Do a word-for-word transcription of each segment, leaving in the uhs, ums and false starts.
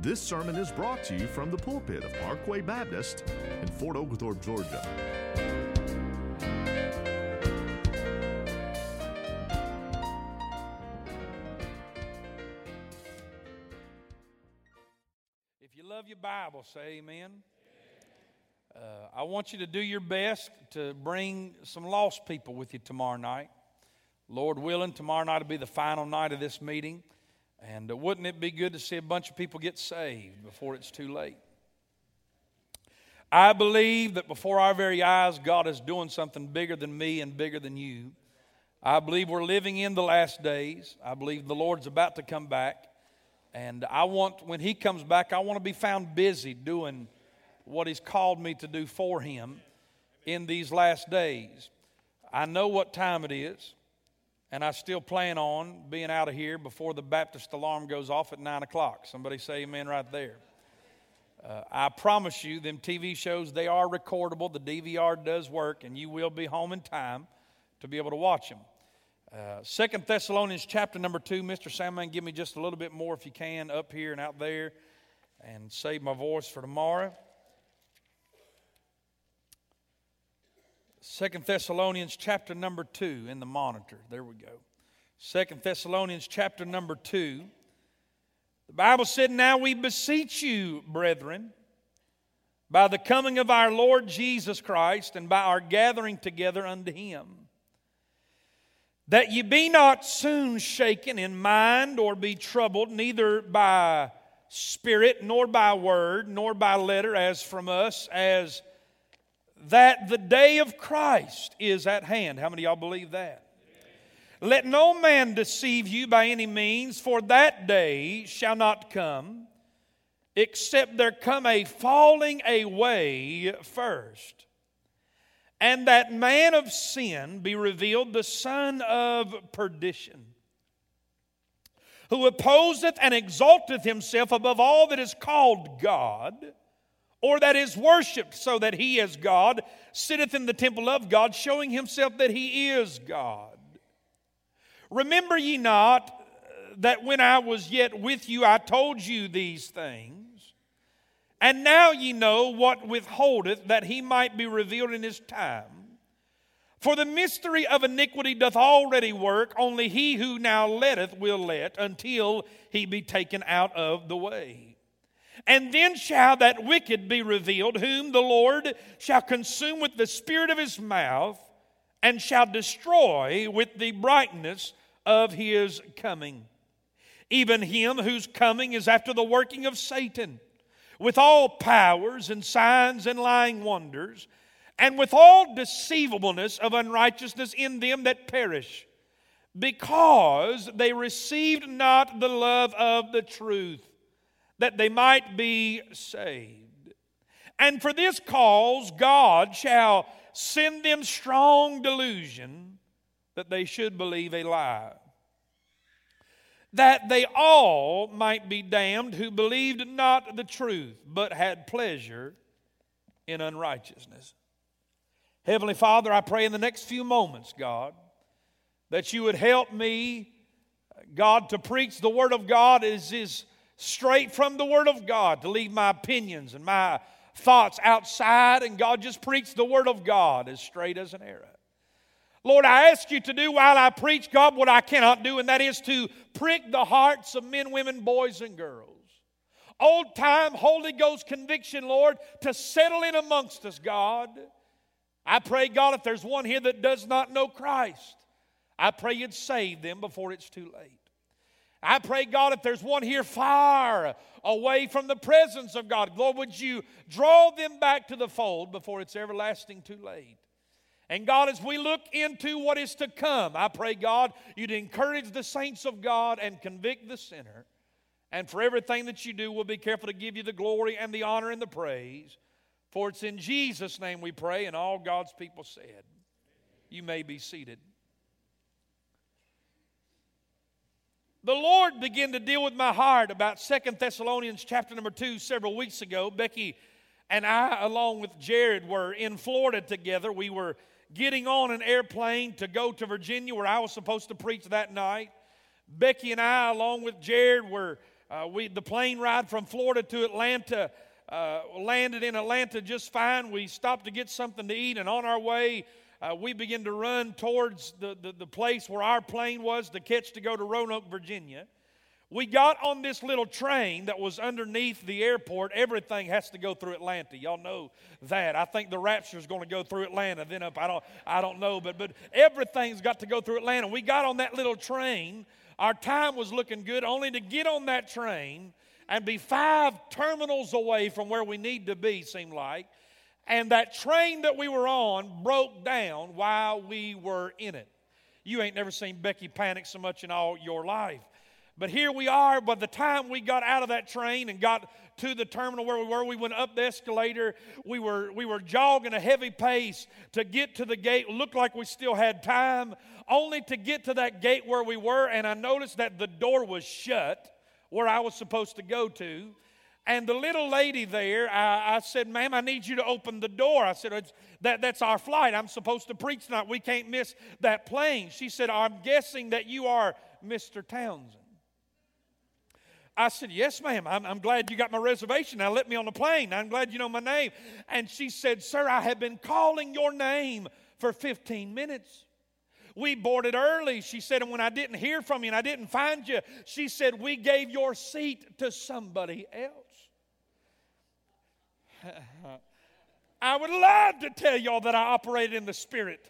This sermon is brought to you from the pulpit of Parkway Baptist in Fort Oglethorpe, Georgia. If you love your Bible, say amen. Uh, I want you to do your best to bring some lost people with you tomorrow night. Lord willing, tomorrow night will be the final night of this meeting. And uh, wouldn't it be good to see a bunch of people get saved before it's too late? I believe that before our very eyes, God is doing something bigger than me and bigger than you. I believe we're living in the last days. I believe the Lord's about to come back. And I want, when He comes back, I want to be found busy doing what He's called me to do for Him in these last days. I know what time it is. And I still plan on being out of here before the Baptist alarm goes off at nine o'clock. Somebody say amen right there. Uh, I promise you, them T V shows, they are recordable. The D V R does work, and you will be home in time to be able to watch them. Uh, Second Thessalonians chapter number two. Mister Sandman, give me just a little bit more if you can up here and out there, and save my voice for tomorrow. Second Thessalonians chapter number two in the monitor. There we go. Second Thessalonians chapter number two. The Bible said, "Now we beseech you, brethren, by the coming of our Lord Jesus Christ and by our gathering together unto Him, that ye be not soon shaken in mind or be troubled, neither by spirit, nor by word, nor by letter, as from us, as that the day of Christ is at hand." How many of y'all believe that? Amen. "Let no man deceive you by any means, for that day shall not come, except there come a falling away first, and that man of sin be revealed, the son of perdition, who opposeth and exalteth himself above all that is called God, or that is worshipped, so that he as God sitteth in the temple of God, showing himself that he is God. Remember ye not that when I was yet with you, I told you these things? And now ye know what withholdeth, that he might be revealed in his time. For the mystery of iniquity doth already work, only he who now letteth will let, until he be taken out of the way. And then shall that wicked be revealed, whom the Lord shall consume with the spirit of his mouth, and shall destroy with the brightness of his coming. Even him whose coming is after the working of Satan, with all powers and signs and lying wonders, and with all deceivableness of unrighteousness in them that perish, because they received not the love of the truth, that they might be saved. And for this cause God shall send them strong delusion, that they should believe a lie, that they all might be damned who believed not the truth, but had pleasure in unrighteousness." Heavenly Father, I pray in the next few moments, God, that you would help me, God, to preach the Word of God as is straight from the Word of God, to leave my opinions and my thoughts outside, and God, just preach the Word of God as straight as an arrow. Lord, I ask you to do while I preach, God, what I cannot do, and that is to prick the hearts of men, women, boys, and girls. Old time Holy Ghost conviction, Lord, to settle in amongst us, God. I pray, God, if there's one here that does not know Christ, I pray you'd save them before it's too late. I pray, God, if there's one here far away from the presence of God, Lord, would you draw them back to the fold before it's everlasting too late. And God, as we look into what is to come, I pray, God, you'd encourage the saints of God and convict the sinner. And for everything that you do, we'll be careful to give you the glory and the honor and the praise. For it's in Jesus' name we pray, and all God's people said. You may be seated. The Lord began to deal with my heart about Second Thessalonians chapter number two several weeks ago. Becky and I, along with Jared, were in Florida together. We were getting on an airplane to go to Virginia, where I was supposed to preach that night. Becky and I, along with Jared, were Uh, we the plane ride from Florida to Atlanta uh, landed in Atlanta just fine. We stopped to get something to eat, and on our way, uh, we began to run towards the, the, the place where our plane was to catch to go to Roanoke, Virginia. We got on this little train that was underneath the airport. Everything has to go through Atlanta. Y'all know that. I think the rapture is going to go through Atlanta. Then up, I don't, I don't know, but but everything's got to go through Atlanta. We got on that little train. Our time was looking good, only to get on that train and be five terminals away from where we need to be, seemed like. And that train that we were on broke down while we were in it. You ain't never seen Becky panic so much in all your life. But here we are. By the time we got out of that train and got to the terminal where we were, we went up the escalator. We were, we were jogging a heavy pace to get to the gate. It looked like we still had time, only to get to that gate where we were. And I noticed that the door was shut where I was supposed to go to. And the little lady there, I, I said, ma'am, I need you to open the door. I said, it's, that, that's our flight. I'm supposed to preach tonight. We can't miss that plane. She said, I'm guessing that you are Mister Townsend. I said, yes, ma'am. I'm, I'm glad you got my reservation. Now let me on the plane. I'm glad you know my name. And she said, sir, I have been calling your name for fifteen minutes. We boarded early. She said, and when I didn't hear from you and I didn't find you, she said, we gave your seat to somebody else. I would love to tell y'all that I operated in the Spirit.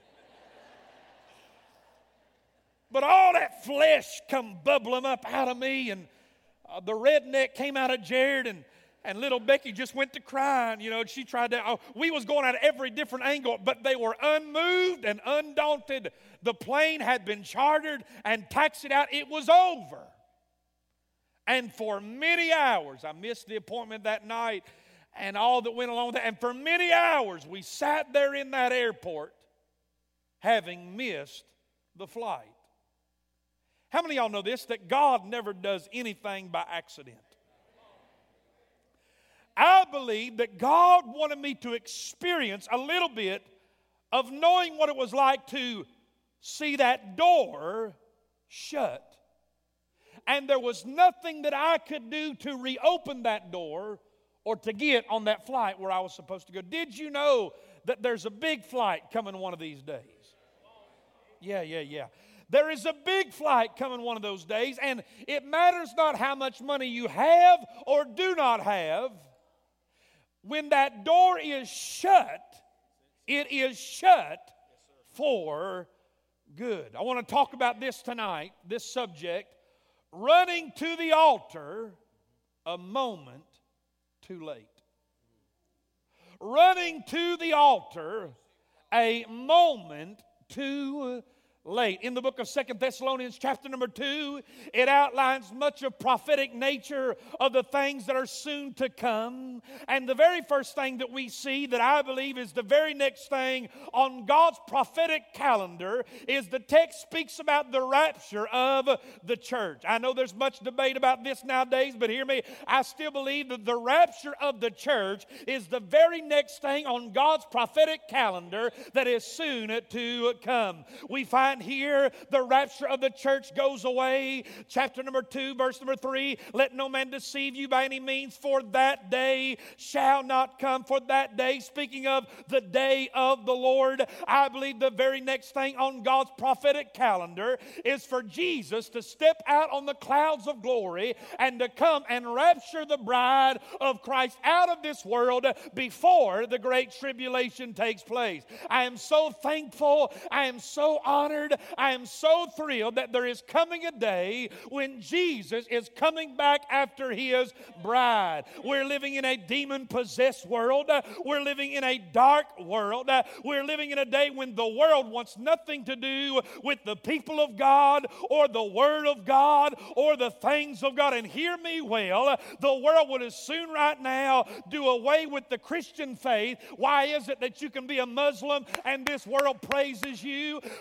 But all that flesh come bubbling up out of me, and Uh, the redneck came out of Jared, and, and little Becky just went to crying. You know, she tried to, oh, we was going at every different angle, but they were unmoved and undaunted. The plane had been chartered and taxied out. It was over. And for many hours, I missed the appointment that night and all that went along with that. And for many hours, we sat there in that airport having missed the flight. How many of y'all know this? That God never does anything by accident. I believe that God wanted me to experience a little bit of knowing what it was like to see that door shut. And there was nothing that I could do to reopen that door or to get on that flight where I was supposed to go. Did you know that there's a big flight coming one of these days? Yeah, yeah, yeah. There is a big flight coming one of those days, and it matters not how much money you have or do not have. When that door is shut, it is shut for good. I want to talk about this tonight, this subject, running to the altar a moment too late. Running to the altar a moment too late. Late. In the book of Second Thessalonians chapter number two, it outlines much of prophetic nature of the things that are soon to come. And the very first thing that we see that I believe is the very next thing on God's prophetic calendar is the text speaks about the rapture of the church. I know there's much debate about this nowadays, but hear me, I still believe that the rapture of the church is the very next thing on God's prophetic calendar that is soon to come. We find here the rapture of the church goes away. Chapter number two, verse number three, let no man deceive you by any means, for that day shall not come. For that day, speaking of the day of the Lord, I believe the very next thing on God's prophetic calendar is for Jesus to step out on the clouds of glory and to come and rapture the bride of Christ out of this world before the great tribulation takes place. I am so thankful. I am so honored. I am so thrilled that there is coming a day when Jesus is coming back after his bride. We're living in a demon-possessed world. We're living in a dark world. We're living in a day when the world wants nothing to do with the people of God or the Word of God or the things of God. And hear me well, the world would as soon right now do away with the Christian faith. Why is it that you can be a Muslim and this world praises you? Why is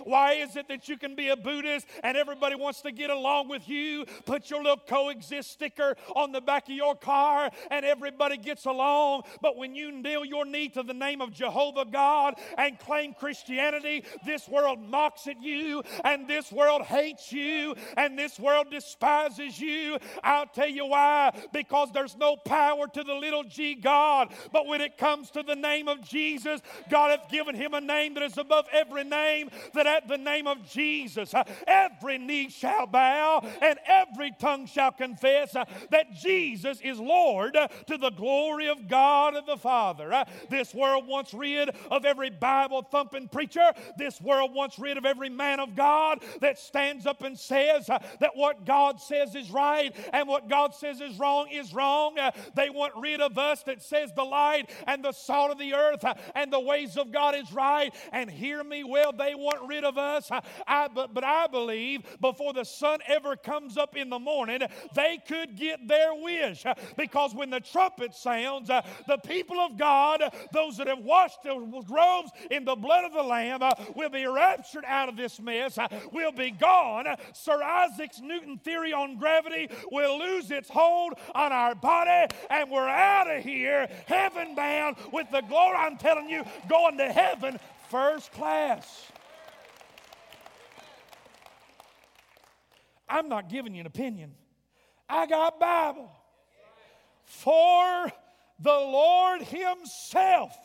is it that you can be a Buddhist and everybody wants to get along with you? Put your little coexist sticker on the back of your car and everybody gets along. But when you kneel your knee to the name of Jehovah God and claim Christianity, this world mocks at you and this world hates you and this world despises you. I'll tell you why. Because there's no power to the little g God. But when it comes to the name of Jesus, God hath given him a name that is above every name, that at the name of Jesus uh, every knee shall bow and every tongue shall confess uh, that Jesus is Lord uh, to the glory of God and the Father. Uh, this world wants rid of every Bible-thumping preacher. This world wants rid of every man of God that stands up and says uh, that what God says is right and what God says is wrong is wrong. Uh, they want rid of us that says the light and the salt of the earth uh, and the ways of God is right. And hear me well, they want rid of us. Uh, I, but, but I believe before the sun ever comes up in the morning, they could get their wish. Uh, because when the trumpet sounds, uh, the people of God, uh, those that have washed their robes in the blood of the Lamb, uh, will be raptured out of this mess, uh, will be gone. Uh, Sir Isaac's Newton theory on gravity will lose its hold on our body, and we're out of here, heaven bound, with the glory. I'm telling you, going to heaven first class. I'm not giving you an opinion. I got Bible. For the Lord himself,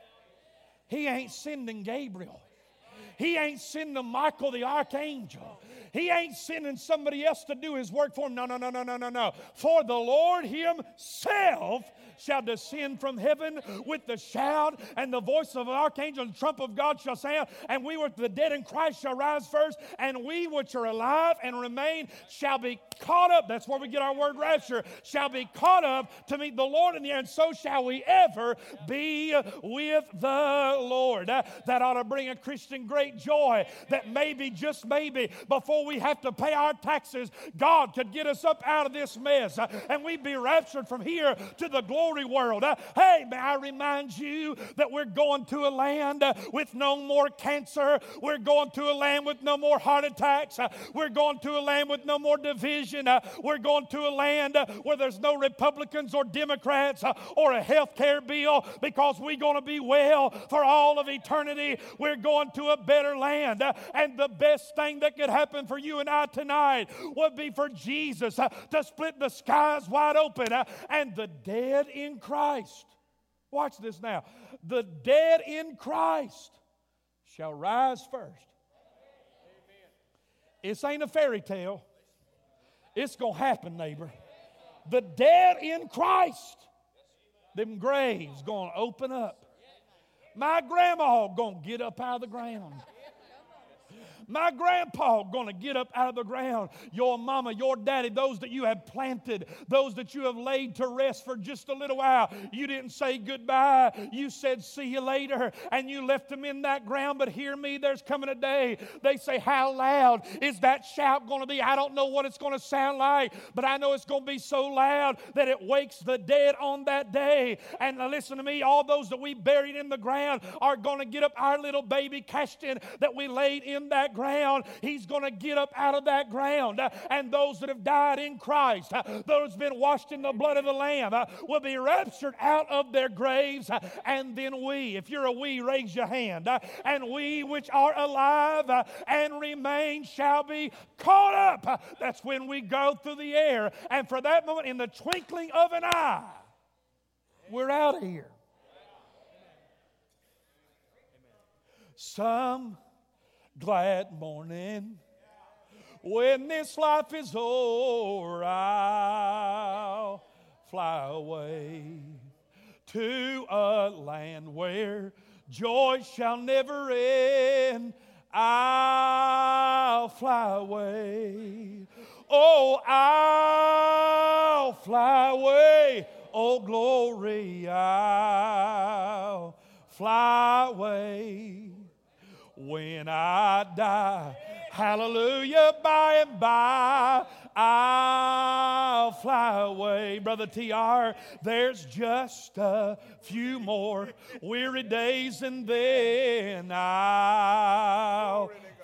he ain't sending Gabriel. He ain't sending Michael the archangel. He ain't sending somebody else to do his work for him. No, no, no, no, no, no, no. For the Lord himself shall descend from heaven with the shout and the voice of an archangel, and the trump of God shall sound, and we which the dead in Christ shall rise first, and we which are alive and remain shall be caught up. That's where we get our word rapture. Shall be caught up to meet the Lord in the air, and so shall we ever be with the Lord. Uh, that ought to bring a Christian great joy, that maybe, just maybe, before we have to pay our taxes, God could get us up out of this mess, uh, and we'd be raptured from here to the glory world. Uh, hey, may I remind you that we're going to a land uh, with no more cancer. We're going to a land with no more heart attacks. Uh, we're going to a land with no more division. Uh, we're going to a land uh, where there's no Republicans or Democrats uh, or a health care bill, because we're going to be well for all of eternity. We're going to a better land. Uh, and the best thing that could happen for you and I tonight would be for Jesus uh, to split the skies wide open uh, and the dead in Christ. Watch this now. The dead in Christ shall rise first. Amen. This ain't a fairy tale. It's going to happen, neighbor. The dead in Christ, them graves going to open up. My grandma going to get up out of the ground. My grandpa going to get up out of the ground. Your mama, your daddy, those that you have planted, those that you have laid to rest for just a little while. You didn't say goodbye. You said see you later, and you left them in that ground. But hear me, there's coming a day. They say, how loud is that shout going to be? I don't know what it's going to sound like, but I know it's going to be so loud that it wakes the dead on that day. And listen to me, all those that we buried in the ground are going to get up. Our little baby Cashton that we laid in that ground, he's going to get up out of that ground. Uh, and those that have died in Christ, uh, those that have been washed in the blood of the Lamb, uh, will be raptured out of their graves. Uh, and then we, if you're a we, raise your hand. Uh, and we which are alive uh, and remain shall be caught up. Uh, that's when we go through the air. And for that moment, in the twinkling of an eye, we're out of here. Some glad morning, when this life is o'er, I'll fly away to a land where joy shall never end. I'll fly away. Oh, I'll fly away. Oh, glory, I'll fly away. When I die, hallelujah, by and by, I'll fly away. Brother T R, there's just a few more weary days and then I'll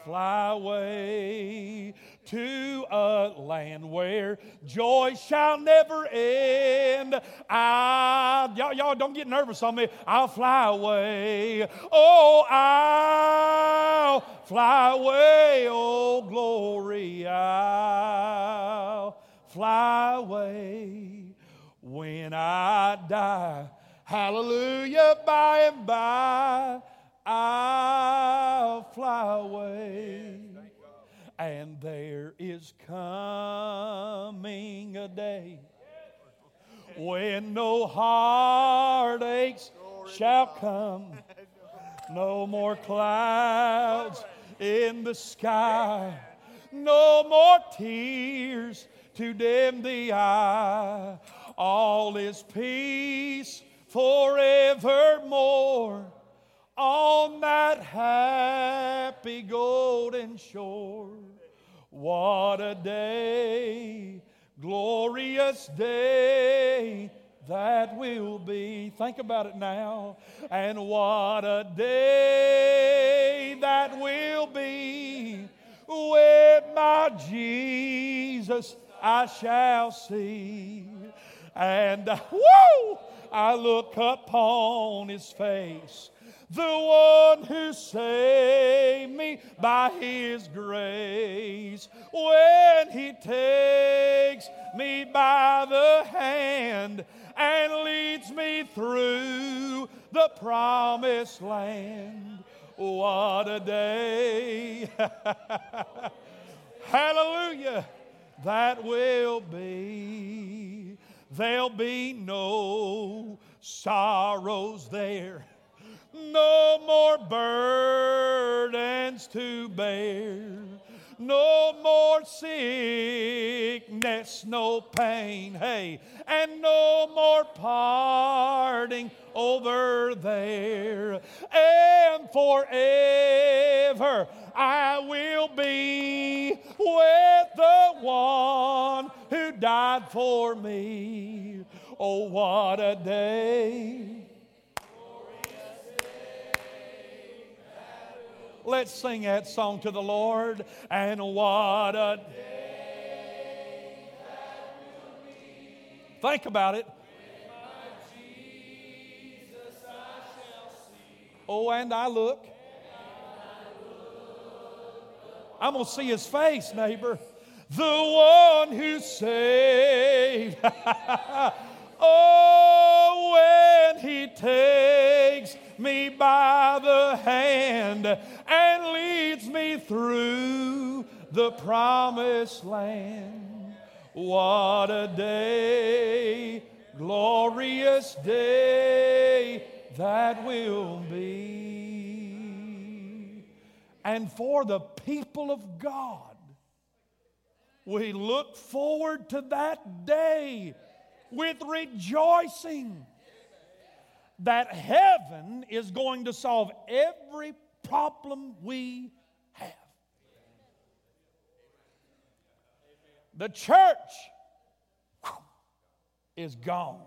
fly away to a land where joy shall never end. I, y'all, y'all don't get nervous on me. I'll fly away. Oh, I'll fly away. Oh, glory, I'll fly away when I die. Hallelujah, by and by I'll fly away. And there is coming a day when no heartaches shall come, no more clouds in the sky, no more tears to dim the eye. All is peace forevermore on that happy golden shore. What a day, glorious day that will be. Think about it now. And what a day that will be with my Jesus I shall see. And uh, woo, I look upon His face, the one who saved me by His grace. When He takes me by the hand and leads me through the promised land. What a day, hallelujah, that will be. There'll be no sorrows there, no more burdens to bear, no more sickness, no pain, hey, and no more parting over there. And forever I will be with the one who died for me. Oh, what a day. Let's sing that song to the Lord. And what a day that will be. Think about it. When my Jesus I shall see. Oh, and I look. And I look. I'm going to see His face, neighbor. The one who saved. Oh, when He takes me by the hand and leads me through the promised land. What a day, glorious day that will be. And for the people of God, we look forward to that day with rejoicing that heaven is going to solve every problem we have. The church whew, is gone.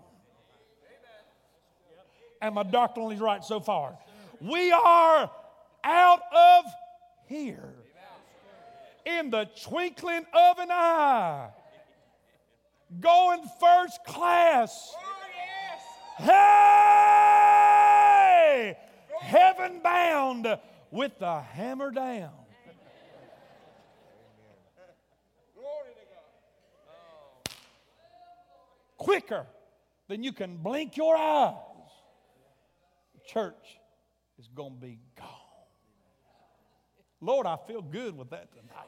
And my doctrinal is right so far. We are out of here in the twinkling of an eye, going first class. Hey! Heaven bound with the hammer down. Quicker than you can blink your eyes. The church is going to be gone. Lord, I feel good with that tonight.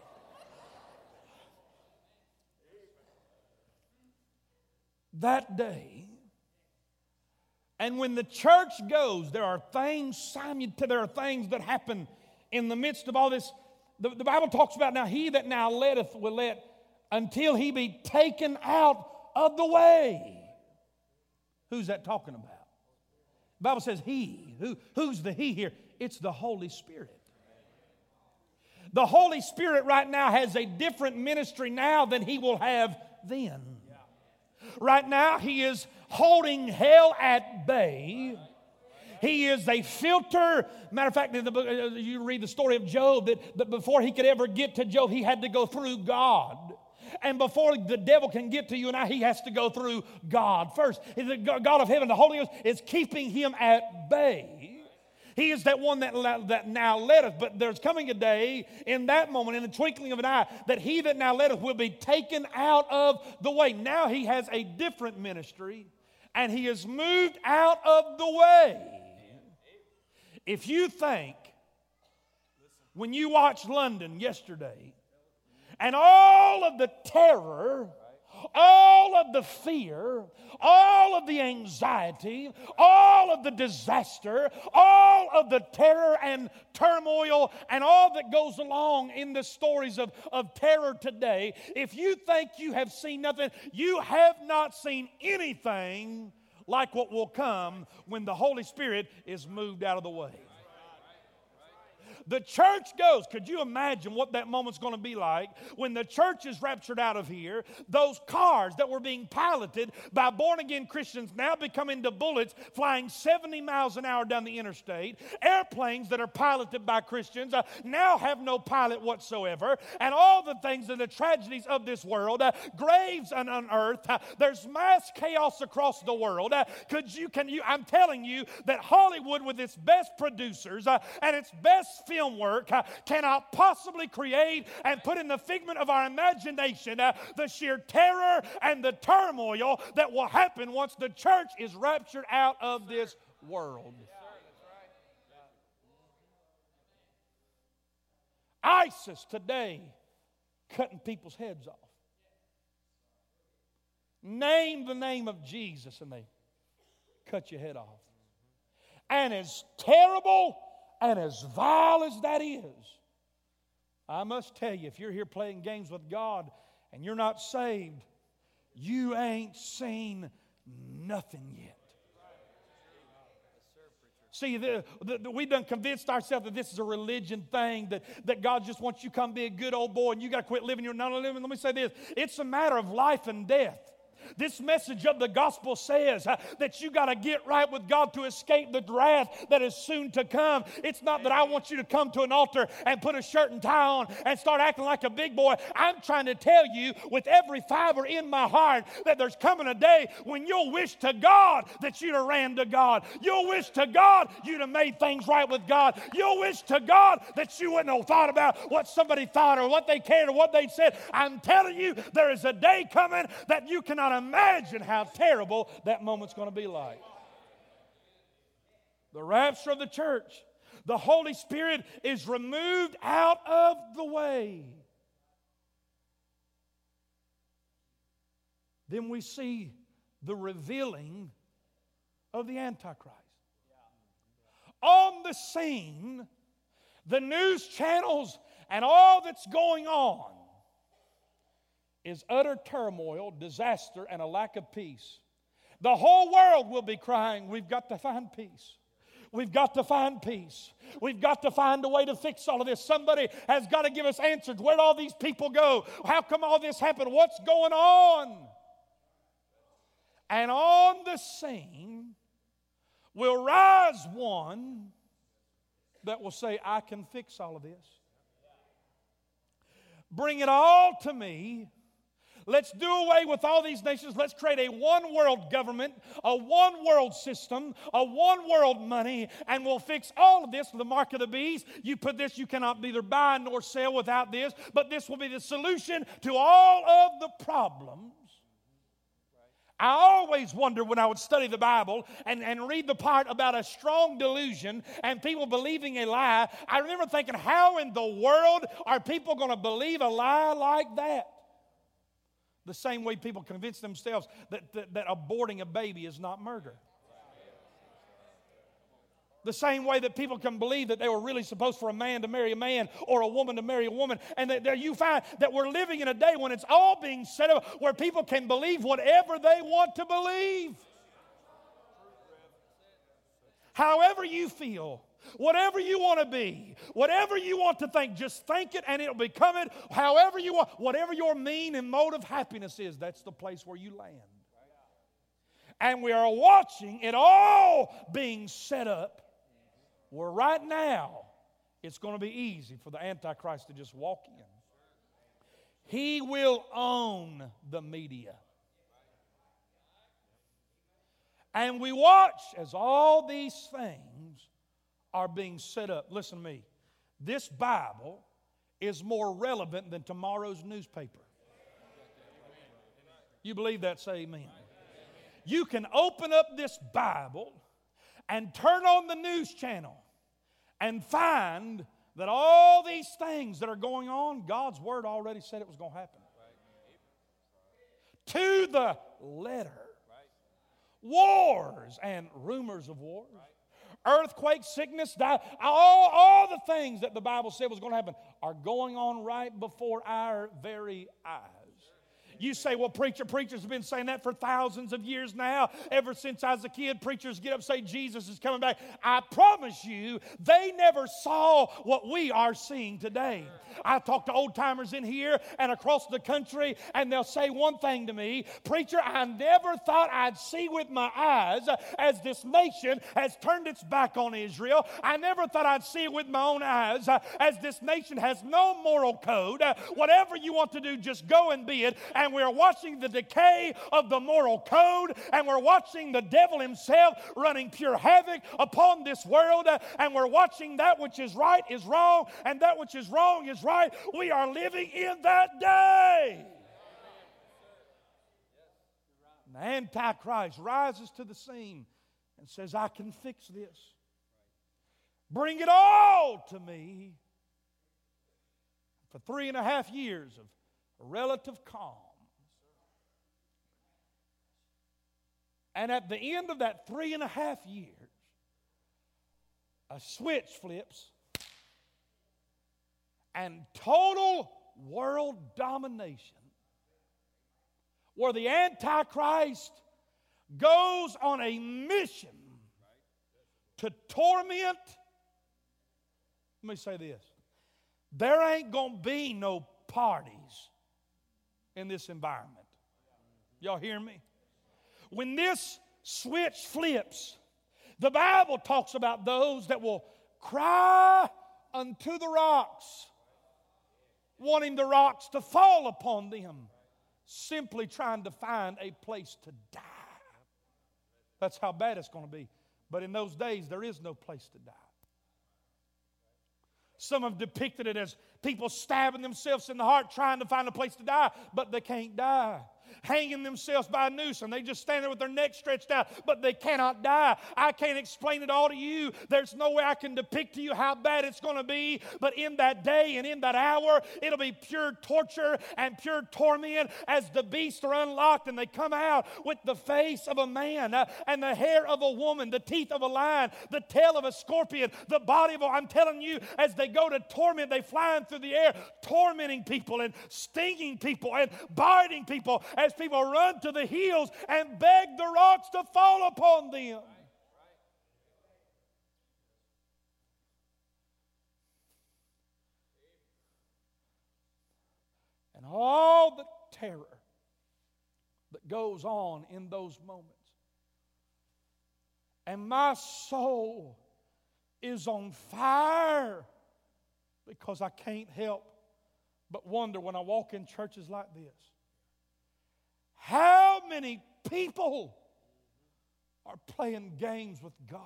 That day, and when the church goes, there are things, Simon, there are things that happen in the midst of all this. The, the Bible talks about now, he that now letteth will let until he be taken out of the way. Who's that talking about? The Bible says he. Who, who's the he here? It's the Holy Spirit. The Holy Spirit right now has a different ministry now than he will have then. Right now, he is holding hell at bay. He is a filter. Matter of fact, in the book, you read the story of Job, that, that before he could ever get to Job, he had to go through God. And before the devil can get to you and I, he has to go through God first. The God of heaven, the Holy Ghost, is keeping him at bay. He is that one that, that now letteth. But there's coming a day in that moment, in the twinkling of an eye, that he that now letteth will be taken out of the way. Now he has a different ministry, and he is moved out of the way. If you think, when you watched London yesterday, and all of the terror, all of the fear, all of the anxiety, all of the disaster, all of the terror and turmoil, and all that goes along in the stories of, of terror today, if you think you have seen nothing, you have not seen anything like what will come when the Holy Spirit is moved out of the way. The church goes. Could you imagine what that moment's going to be like when the church is raptured out of here? Those cars that were being piloted by born-again Christians now become into bullets flying seventy miles an hour down the interstate. Airplanes that are piloted by Christians uh, now have no pilot whatsoever. And all the things and the tragedies of this world, uh, graves unearthed. Uh, there's mass chaos across the world. Uh, could you, can you, I'm telling you that Hollywood, with its best producers uh, and its best film work uh, cannot possibly create and put in the figment of our imagination uh, the sheer terror and the turmoil that will happen once the church is raptured out of this world. ISIS today cutting people's heads off. Name the name of Jesus and they cut your head off. And as terrible and as vile as that is, I must tell you, if you're here playing games with God and you're not saved, you ain't seen nothing yet. See, the, the, the, we done convinced ourselves that this is a religion thing, that, that God just wants you to come be a good old boy and you got to quit living your... No, no, no, let me say this. It's a matter of life and death. This message of the gospel says uh, that you got to get right with God to escape the wrath that is soon to come. It's not that I want you to come to an altar and put a shirt and tie on and start acting like a big boy. I'm trying to tell you with every fiber in my heart that there's coming a day when you'll wish to God that you'd have ran to God. You'll wish to God you'd have made things right with God. You'll wish to God that you wouldn't have thought about what somebody thought or what they cared or what they said. I'm telling you, there is a day coming that you cannot imagine how terrible that moment's going to be like. The rapture of the church. The Holy Spirit is removed out of the way. Then we see the revealing of the Antichrist. On the scene, the news channels and all that's going on is utter turmoil, disaster, and a lack of peace. The whole world will be crying, we've got to find peace. We've got to find peace. We've got to find a way to fix all of this. Somebody has got to give us answers. Where'd all these people go? How come all this happened? What's going on? And on the scene will rise one that will say, I can fix all of this. Bring it all to me. Let's do away with all these nations. Let's create a one-world government, a one-world system, a one-world money, and we'll fix all of this with the mark of the beast. You put this, you cannot neither buy nor sell without this, but this will be the solution to all of the problems. I always wonder when I would study the Bible and, and read the part about a strong delusion and people believing a lie. I remember thinking, how in the world are people going to believe a lie like that? The same way people convince themselves that, that, that aborting a baby is not murder. The same way that people can believe that they were really supposed for a man to marry a man or a woman to marry a woman. And that, that you find that we're living in a day when it's all being set up where people can believe whatever they want to believe. However you feel, whatever you want to be, whatever you want to think, just think it and it'll become it. However you want, whatever your mean and mode of happiness is, that's the place where you land. And we are watching it all being set up, where right now it's going to be easy for the Antichrist to just walk in. He will own the media. And we watch as all these things are being set up. Listen to me. This Bible is more relevant than tomorrow's newspaper. You believe that? Say amen. You can open up this Bible and turn on the news channel and find that all these things that are going on, God's Word already said it was going to happen. To the letter. Wars and rumors of wars. Earthquake, sickness, die, all, all the things that the Bible said was going to happen are going on right before our very eyes. You say, well, preacher, preachers have been saying that for thousands of years now. Ever since I was a kid, preachers get up and say Jesus is coming back. I promise you, they never saw what we are seeing today. I talk to old-timers in here and across the country, and they'll say one thing to me, preacher, I never thought I'd see with my eyes as this nation has turned its back on Israel. I never thought I'd see it with my own eyes as this nation has no moral code. Whatever you want to do, just go and be it. And we're watching the decay of the moral code, and we're watching the devil himself running pure havoc upon this world, and we're watching that which is right is wrong, and that which is wrong is right. We are living in that day. And the Antichrist rises to the scene and says, I can fix this. Bring it all to me. For three and a half years of relative calm. And at the end of that three and a half years, a switch flips and total world domination, where the Antichrist goes on a mission to torment. Let me say this. There ain't going to be no parties in this environment. Y'all hear me? When this switch flips, the Bible talks about those that will cry unto the rocks, wanting the rocks to fall upon them, simply trying to find a place to die. That's how bad it's going to be. But in those days, there is no place to die. Some have depicted it as people stabbing themselves in the heart trying to find a place to die, but they can't die. Hanging themselves by a noose, and they just stand there with their neck stretched out, but they cannot die. I can't explain it all to you. There's no way I can depict to you how bad it's going to be, but in that day and in that hour, it'll be pure torture and pure torment as the beasts are unlocked and they come out with the face of a man uh, and the hair of a woman, the teeth of a lion, the tail of a scorpion, the body of a... I'm telling you, as they go to torment, they fly through the air, tormenting people and stinging people and biting people, as people run to the hills and beg the rocks to fall upon them. And all the terror that goes on in those moments. And my soul is on fire because I can't help but wonder when I walk in churches like this. How many people are playing games with God?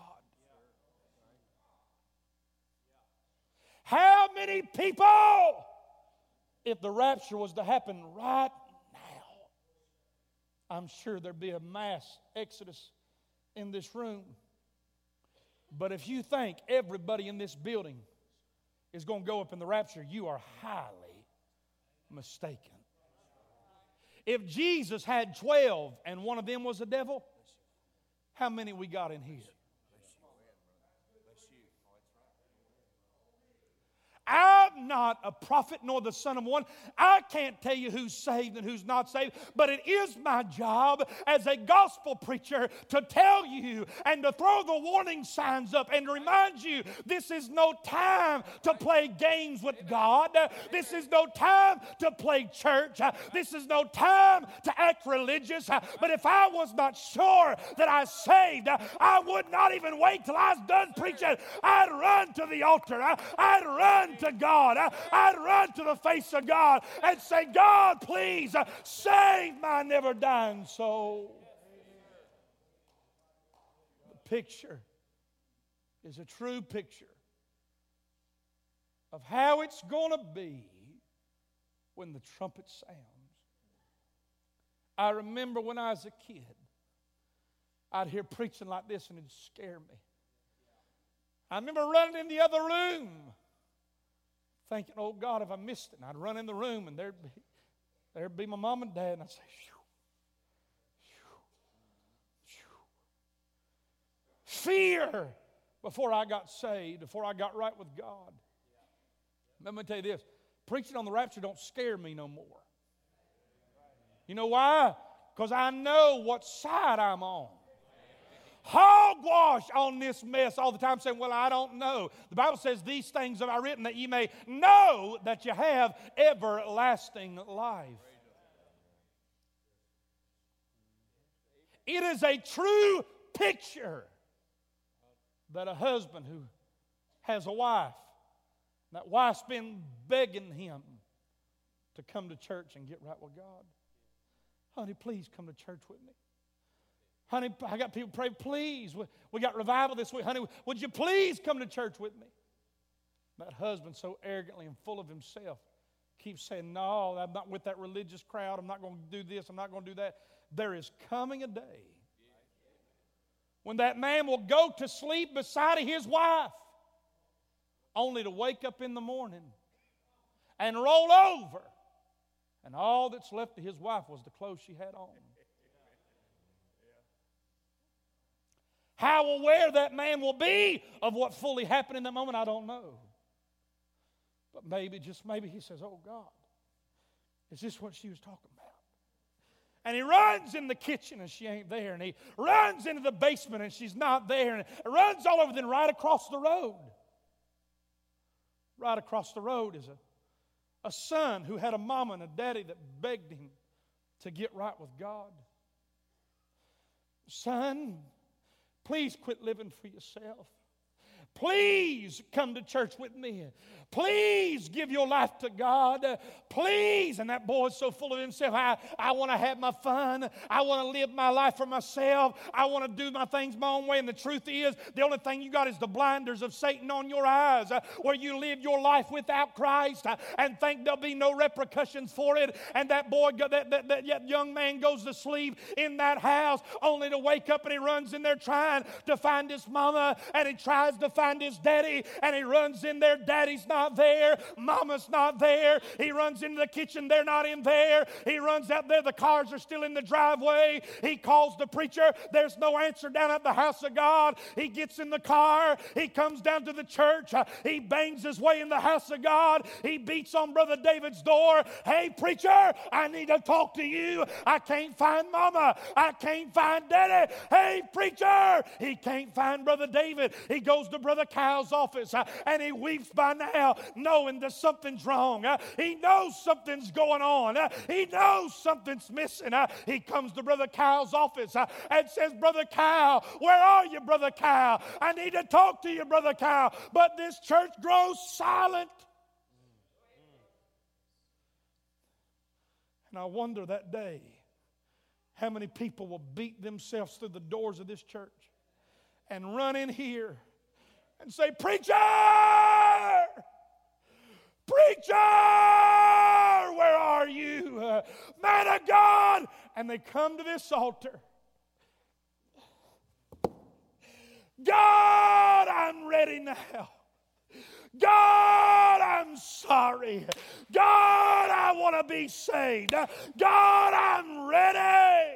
How many people, if the rapture was to happen right now, I'm sure there'd be a mass exodus in this room. But if you think everybody in this building is going to go up in the rapture, you are highly mistaken. If Jesus had twelve and one of them was a devil, how many we got in here? Out I'm not a prophet nor the son of one. I can't tell you who's saved and who's not saved, but it is my job as a gospel preacher to tell you and to throw the warning signs up and to remind you this is no time to play games with God. This is no time to play church. This is no time to act religious. But if I was not sure that I was saved, I would not even wait till I was done preaching. I'd run to the altar. I'd run to God. I'd run to the face of God and say, God, please save my never dying soul. The picture is a true picture of how it's going to be when the trumpet sounds. I remember when I was a kid, I'd hear preaching like this and it'd scare me. I remember running in the other room thinking, oh God, if I missed it. And I'd run in the room and there'd be, there'd be my mom and dad, and I'd say, shoo, shoo, shoo. Fear before I got saved, before I got right with God. Let me tell you this, preaching on the rapture don't scare me no more. You know why? Because I know what side I'm on. Hogwash on this mess all the time saying, well, I don't know. The Bible says these things have I written that you may know that you have everlasting life. It is a true picture that a husband who has a wife, that wife's been begging him to come to church and get right with God. Honey, please come to church with me. Honey, I got people pray, please. We, we got revival this week. Honey, would you please come to church with me? That husband, so arrogantly and full of himself, keeps saying, no, I'm not with that religious crowd. I'm not going to do this. I'm not going to do that. There is coming a day when that man will go to sleep beside his wife, only to wake up in the morning and roll over, and all that's left of his wife was the clothes she had on. How aware that man will be of what fully happened in that moment, I don't know. But maybe, just maybe, he says, oh God, is this what she was talking about? And he runs in the kitchen and she ain't there. And he runs into the basement and she's not there. And runs all over, then right across the road. Right across the road is a, a son who had a mama and a daddy that begged him to get right with God. Son, please quit living for yourself. Please come to church with me. Please give your life to God. Please. And that boy is so full of himself. I, I want to have my fun. I want to live my life for myself. I want to do my things my own way. And the truth is, the only thing you got is the blinders of Satan on your eyes, uh, where you live your life without Christ uh, and think there'll be no repercussions for it. And that boy, that, that, that, that young man goes to sleep in that house only to wake up, and he runs in there trying to find his mama, and he tries to find his daddy, and he runs in there. Daddy's not there. Mama's not there. He runs into the kitchen. They're not in there. He runs out there. The cars are still in the driveway. He calls the preacher. There's no answer down at the house of God. He gets in the car. He comes down to the church. He bangs his way in the house of God. He beats on Brother David's door. Hey, preacher, I need to talk to you. I can't find Mama. I can't find Daddy. Hey, preacher. He can't find Brother David. He goes to Brother Kyle's office uh, and he weeps by now, knowing that something's wrong. Uh, he knows something's going on. Uh, he knows something's missing. Uh, he comes to Brother Kyle's office uh, and says, Brother Kyle, where are you, Brother Kyle? I need to talk to you, Brother Kyle. But this church grows silent. And I wonder that day how many people will beat themselves through the doors of this church and run in here and say, preacher, preacher, where are you? Uh, man of God. And they come to this altar. God, I'm ready now. God, I'm sorry. God, I want to be saved. God, I'm ready.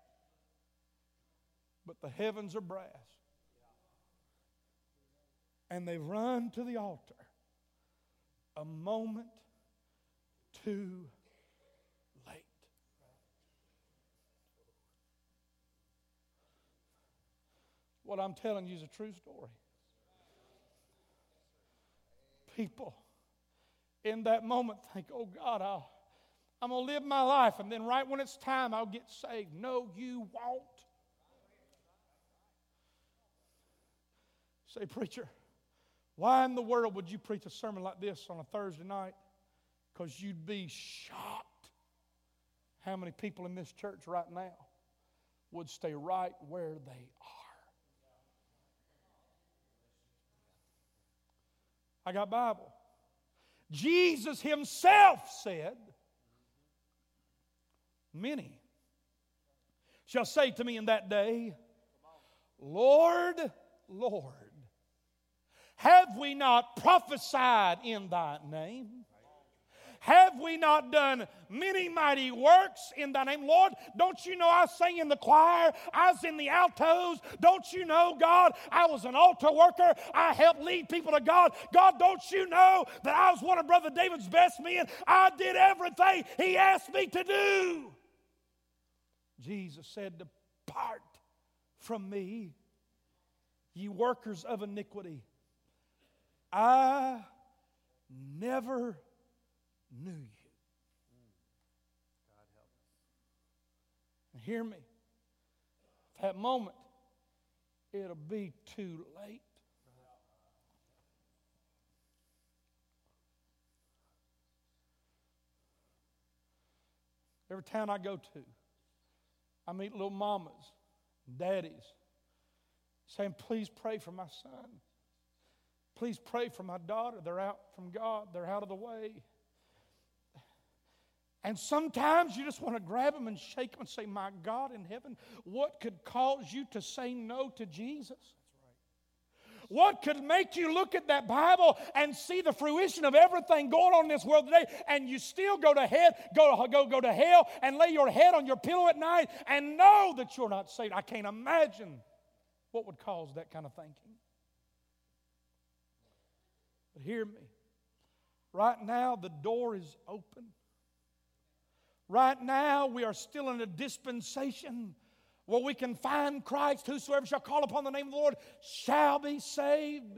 But the heavens are brass. And they run to the altar a moment too late. What I'm telling you is a true story. People in that moment think, oh God, I'll, I'm going to live my life, and then right when it's time, I'll get saved. No, you won't. Say, preacher, why in the world would you preach a sermon like this on a Thursday night? Because you'd be shocked how many people in this church right now would stay right where they are. I got Bible. Jesus himself said, many shall say to me in that day, Lord, Lord, have we not prophesied in thy name? Have we not done many mighty works in thy name? Lord, don't you know I sang in the choir? I was in the altos. Don't you know, God, I was an altar worker. I helped lead people to God. God, don't you know that I was one of Brother David's best men? I did everything he asked me to do. Jesus said, depart from me, ye workers of iniquity. I never knew you. God help us. And hear me. At that moment, it'll be too late. Every town I go to, I meet little mamas, daddies, saying, please pray for my son. Please pray for my daughter. They're out from God. They're out of the way. And sometimes you just want to grab them and shake them and say, my God in heaven, what could cause you to say no to Jesus? What could make you look at that Bible and see the fruition of everything going on in this world today, and you still go to hell, go to, go, go to hell and lay your head on your pillow at night and know that you're not saved? I can't imagine what would cause that kind of thinking. But hear me. Right now, the door is open. Right now, we are still in a dispensation where we can find Christ. Whosoever shall call upon the name of the Lord shall be saved.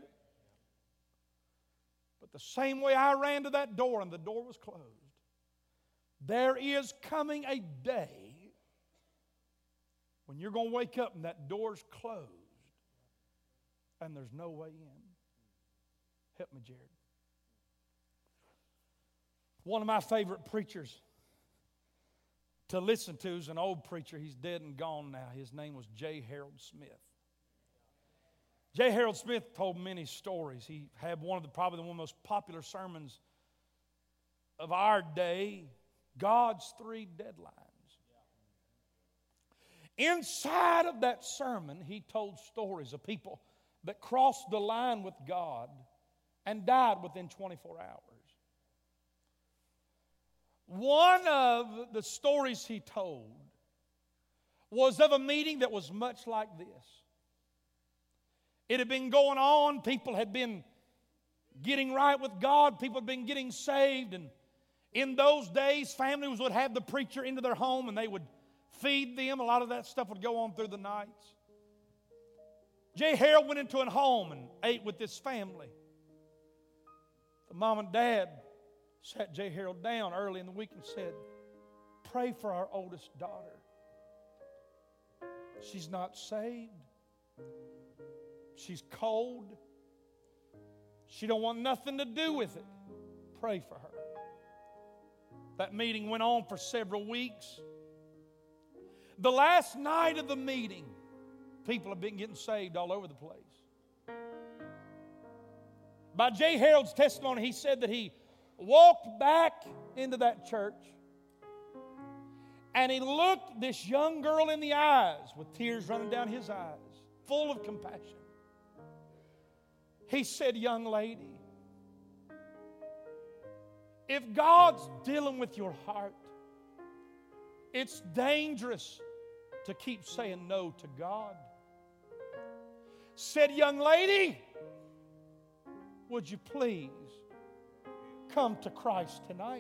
But the same way I ran to that door and the door was closed, there is coming a day when you're going to wake up and that door's closed and there's no way in. Help me, Jared. One of my favorite preachers to listen to is an old preacher. He's dead and gone now. His name was J. Harold Smith. J. Harold Smith told many stories. He had one of the probably one of the most popular sermons of our day, God's Three Deadlines. Inside of that sermon, he told stories of people that crossed the line with God and died within twenty-four hours. One of the stories he told was of a meeting that was much like this. It had been going on. People had been getting right with God. People had been getting saved. And in those days, families would have the preacher into their home and they would feed them. A lot of that stuff would go on through the nights. J. Harold went into a home and ate with this family. The mom and dad sat J. Harold down early in the week and said, pray for our oldest daughter. She's not saved. She's cold. She don't want nothing to do with it. Pray for her. That meeting went on for several weeks. The last night of the meeting, people have been getting saved all over the place. By J. Harold's testimony, he said that he walked back into that church and he looked this young girl in the eyes with tears running down his eyes, full of compassion. He said, young lady, if God's dealing with your heart, it's dangerous to keep saying no to God. Said, young lady, would you please come to Christ tonight?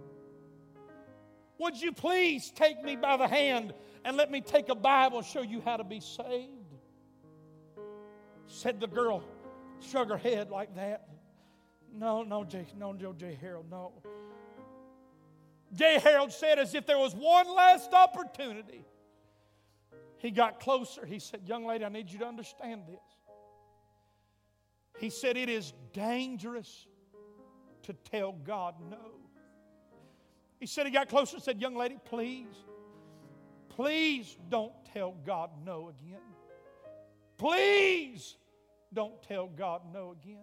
Would you please take me by the hand and let me take a Bible and show you how to be saved? Said the girl, shook her head like that. No, no, J, no, Joe J. Harold, no. J. Harold said, as if there was one last opportunity, he got closer. He said, young lady, I need you to understand this. He said, it is dangerous to tell God no. He said, he got closer and said, young lady, please, please don't tell God no again. Please don't tell God no again.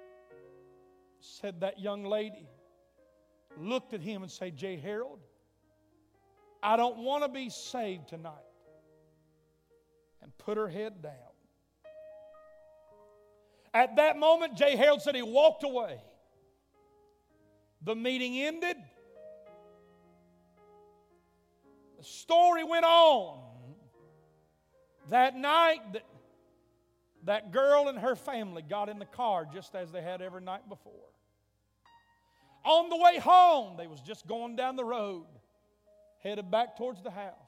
Said that young lady, looked at him and said, J. Harold, I don't want to be saved tonight. And put her head down. At that moment, J. Harold said he walked away. The meeting ended. The story went on. That night, that, that girl and her family got in the car just as they had every night before. On the way home, they was just going down the road, headed back towards the house.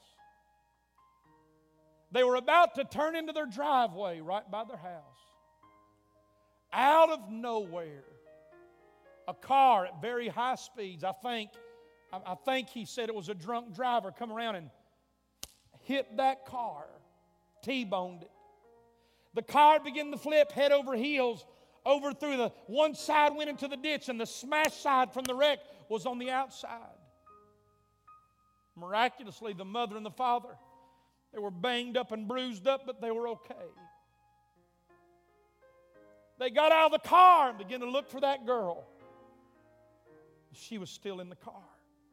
They were about to turn into their driveway right by their house. Out of nowhere, a car at very high speeds, I think, I think he said it was a drunk driver, come around and hit that car, T-boned it. The car began to flip head over heels, over through the one side went into the ditch, and the smashed side from the wreck was on the outside. Miraculously, the mother and the father, they were banged up and bruised up, but they were okay. They got out of the car and began to look for that girl. She was still in the car.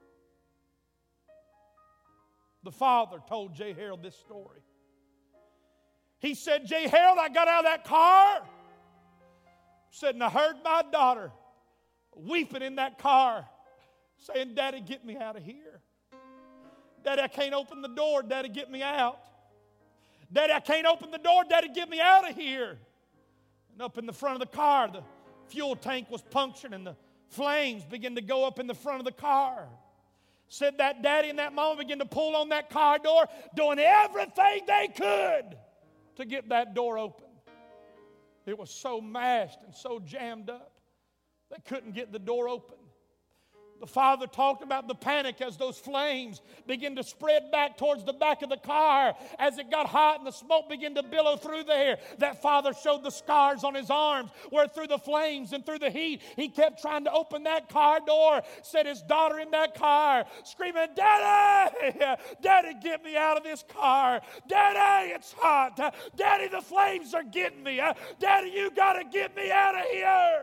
The father told J. Harold this story. He said, J. Harold, I got out of that car. Said, and I heard my daughter weeping in that car, saying, Daddy, get me out of here. Daddy, I can't open the door. Daddy, get me out. Daddy, I can't open the door. Daddy, get me out of here. And up in the front of the car, the fuel tank was punctured and the flames began to go up in the front of the car. Said that daddy and that mama began to pull on that car door, doing everything they could to get that door open. It was so mashed and so jammed up, they couldn't get the door open. The father talked about the panic as those flames began to spread back towards the back of the car. As it got hot and the smoke began to billow through there, that father showed the scars on his arms where through the flames and through the heat, he kept trying to open that car door. Said his daughter in that car screaming, Daddy, Daddy, get me out of this car. Daddy, it's hot. Daddy, the flames are getting me. Daddy, you got to get me out of here.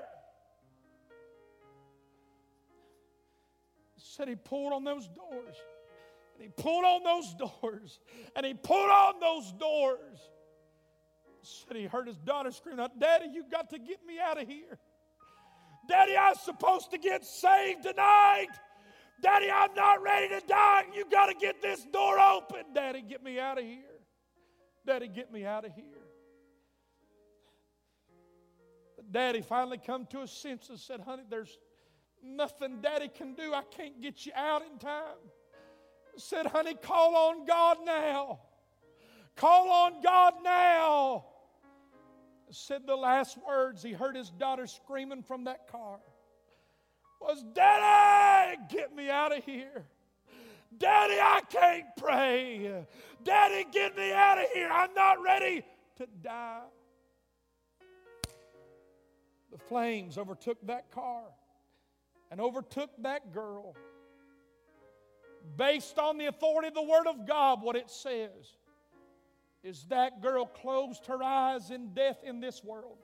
Said he pulled on those doors, and he pulled on those doors, and he pulled on those doors. Said he heard his daughter scream out, Daddy, you got to get me out of here. Daddy, I'm supposed to get saved tonight. Daddy, I'm not ready to die. You got to get this door open. Daddy, get me out of here. Daddy, get me out of here. But Daddy finally come to his senses and said, honey, there's nothing Daddy can do. I can't get you out in time. Said, honey, call on God now. Call on God now. Said the last words he heard his daughter screaming from that car was, Daddy, get me out of here. Daddy, I can't pray. Daddy, get me out of here. I'm not ready to die. The flames overtook that car and overtook that girl. Based on the authority of the Word of God, what it says is that girl closed her eyes in death in this world,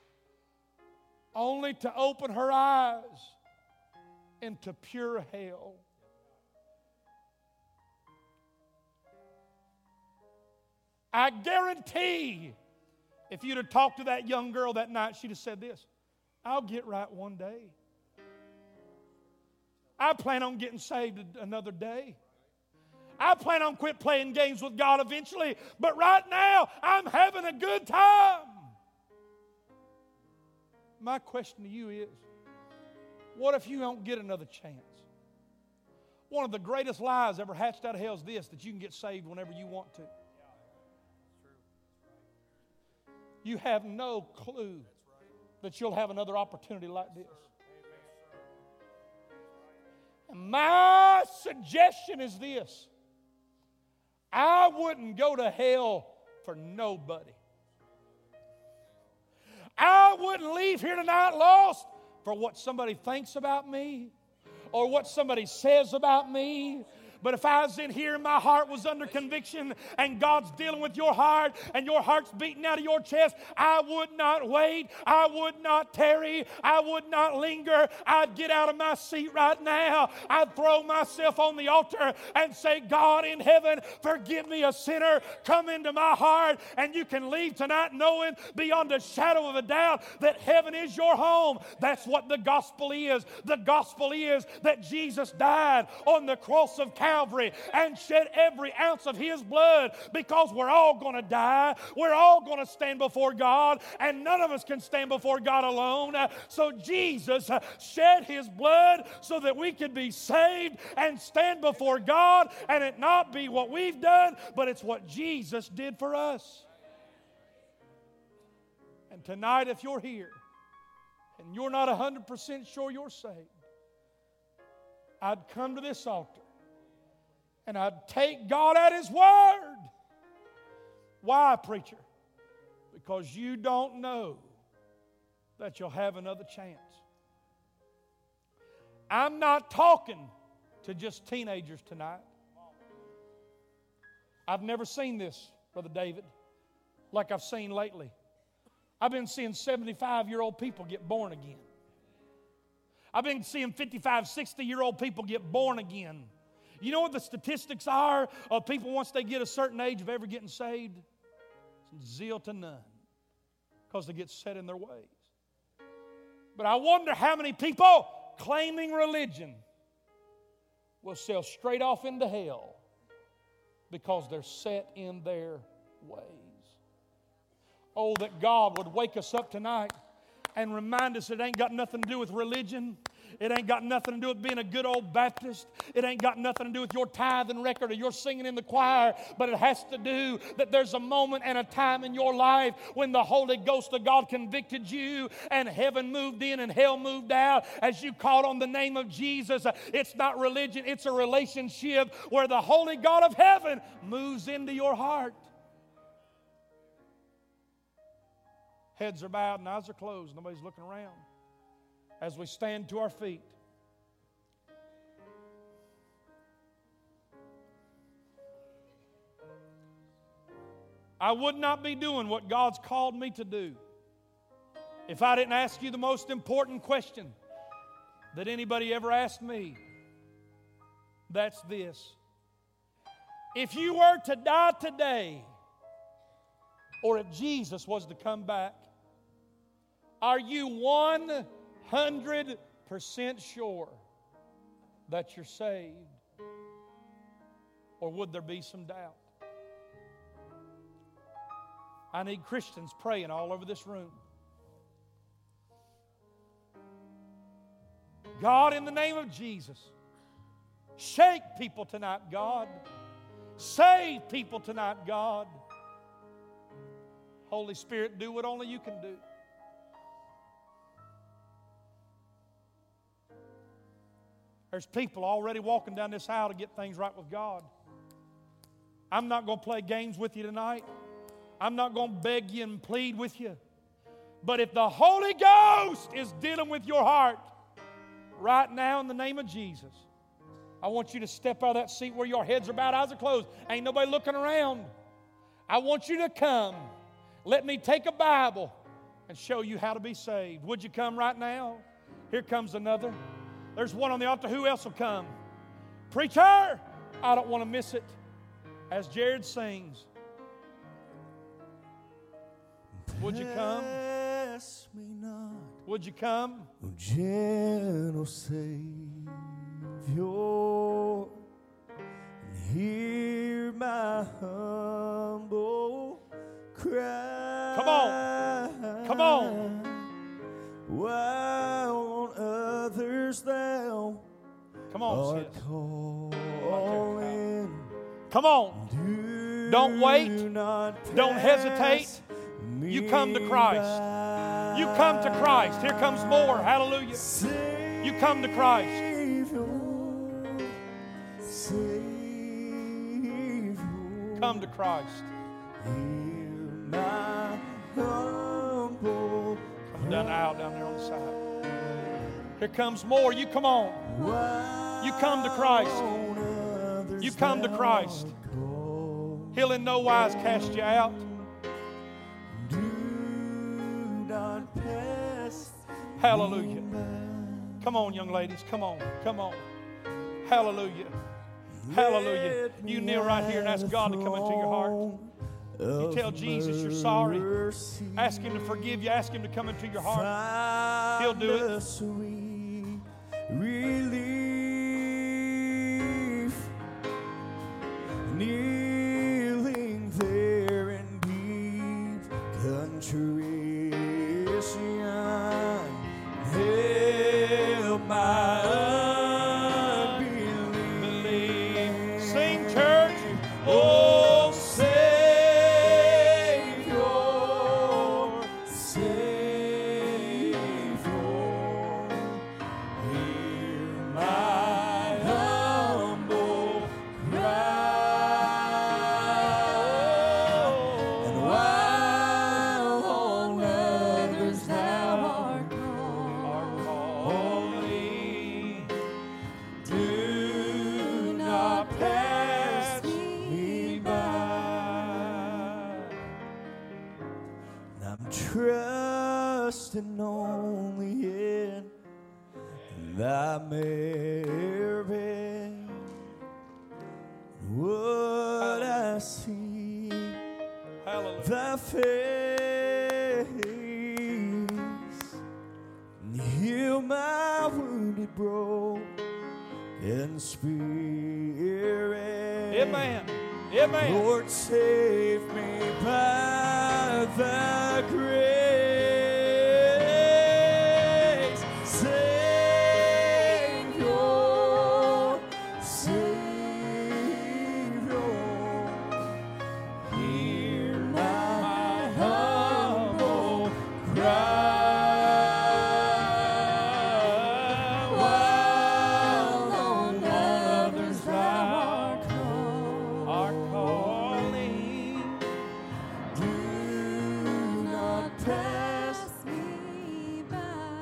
only to open her eyes into pure hell. I guarantee if you'd have talked to that young girl that night, she'd have said this, I'll get right one day. I plan on getting saved another day. I plan on quit playing games with God eventually, but right now I'm having a good time. My question to you is, What if you don't get another chance? One of the greatest lies ever hatched out of hell is this, that you can get saved whenever you want to. You have no clue that you'll have another opportunity like this. And my suggestion is this. I wouldn't go to hell for nobody. I wouldn't leave here tonight lost for what somebody thinks about me or what somebody says about me. But if I was in here and my heart was under conviction and God's dealing with your heart and your heart's beating out of your chest, I would not wait. I would not tarry. I would not linger. I'd get out of my seat right now. I'd throw myself on the altar and say, God in heaven, forgive me a sinner. Come into my heart. And you can leave tonight knowing beyond a shadow of a doubt that heaven is your home. That's what the gospel is. The gospel is that Jesus died on the cross of Calvary and shed every ounce of His blood, because we're all going to die. We're all going to stand before God, and none of us can stand before God alone. So Jesus shed His blood so that we could be saved and stand before God, and it not be what we've done, but it's what Jesus did for us. And tonight, if you're here and you're not one hundred percent sure you're saved, I'd come to this altar and I'd take God at His word. Why, preacher? Because you don't know that you'll have another chance. I'm not talking to just teenagers tonight. I've never seen this, Brother David, like I've seen lately. I've been seeing seventy-five-year-old people get born again. I've been seeing fifty-five, sixty-year-old people get born again. You know what the statistics are of people once they get a certain age of ever getting saved? It's zeal to none, because they get set in their ways. But I wonder how many people claiming religion will sail straight off into hell because they're set in their ways. Oh, that God would wake us up tonight and remind us it ain't got nothing to do with religion. It ain't got nothing to do with being a good old Baptist. It ain't got nothing to do with your tithing record or your singing in the choir. But it has to do that there's a moment and a time in your life when the Holy Ghost of God convicted you and heaven moved in and hell moved out as you called on the name of Jesus. It's not religion. It's a relationship where the Holy God of heaven moves into your heart. Heads are bowed and eyes are closed. Nobody's looking around. As we stand to our feet, I would not be doing what God's called me to do if I didn't ask you the most important question that anybody ever asked me. That's this. If you were to die today, or if Jesus was to come back, are you one hundred percent sure that you're saved? Or would there be some doubt? I need Christians praying all over this room. God, in the name of Jesus, shake people tonight, God. Save people tonight, God. Holy Spirit, do what only you can do. There's people already walking down this aisle to get things right with God. I'm not going to play games with you tonight. I'm not going to beg you and plead with you. But if the Holy Ghost is dealing with your heart right now in the name of Jesus, I want you to step out of that seat where your heads are bowed, eyes are closed. Ain't nobody looking around. I want you to come. Let me take a Bible and show you how to be saved. Would you come right now? Here comes another. There's one on the altar. Who else will come? Preacher, I don't want to miss it. As Jared sings, would you come? Me not, would you come? O gentle Savior, and hear my humble cry. Come on. Come on. While on other Come on, are sis. calling. Come on. Do Don't wait. not Don't hesitate. pass You come to me Christ. by. You come to Christ. Here comes more. Hallelujah. You come to Christ. Savior, Savior, Come to Christ. hear my humble Come down the aisle down there on the side. Here comes more. You come on. You come to Christ. You come to Christ. He'll in no wise cast you out. Do not pass. Hallelujah. Come on, young ladies. Come on. Come on. Hallelujah. Hallelujah. You kneel right here and ask God to come into your heart. You tell Jesus you're sorry. Ask Him to forgive you. Ask Him to come into your heart. He'll do it. Sweet relief, kneeling there in deep contrition, help my unbelief. Sing, church. Oh, Savior, Savior, hear my humble cry. And while on others thou art calling, do not pass me by. I'm trusting only in thy merit. What I see, Hallelujah. thy face, heal my wounded broken spirit. Amen. Amen. Lord, save me by thy grace. Savior, Savior, hear my humble cry. While on others thou art Are calling. do not pass. me by.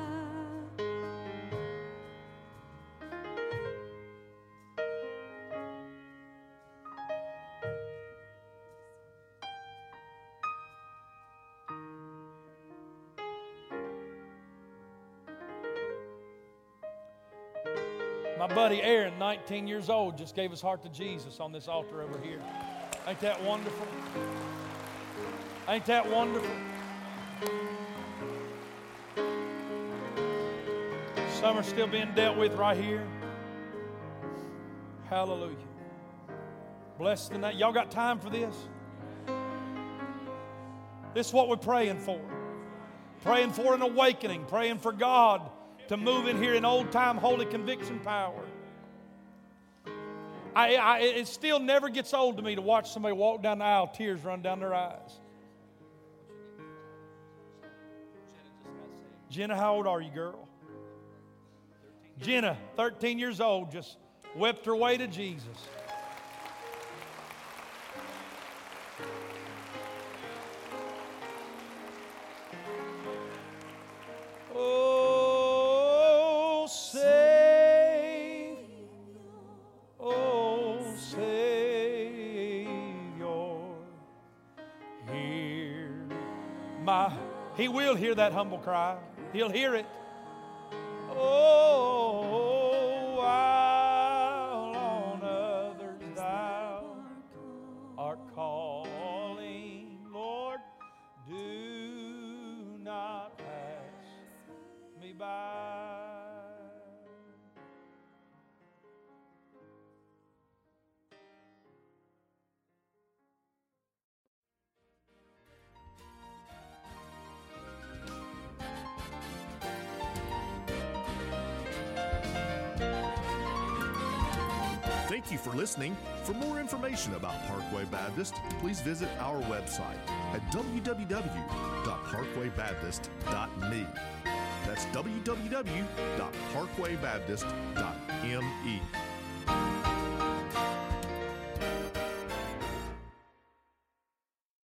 My buddy Aaron, nineteen years old, just gave his heart to Jesus on this altar over here. Ain't that wonderful? Ain't that wonderful? Some are still being dealt with right here. Hallelujah. Bless the name. Y'all got time for this? This is what we're praying for. Praying for an awakening. Praying for God to move in here in old-time holy conviction power. I, I, it still never gets old to me to watch somebody walk down the aisle, tears run down their eyes. Jenna, how old are you, girl? Jenna, thirteen years old, just wept her way to Jesus. Oh, Savior, oh, Savior, hear my... He will hear that humble cry. He'll hear it. Oh, while on others thou art calling, Lord, do not pass me by. Thank you for listening. For more information about Parkway Baptist, please visit our website at w w w dot parkway baptist dot m e. That's w w w dot parkway baptist dot m e.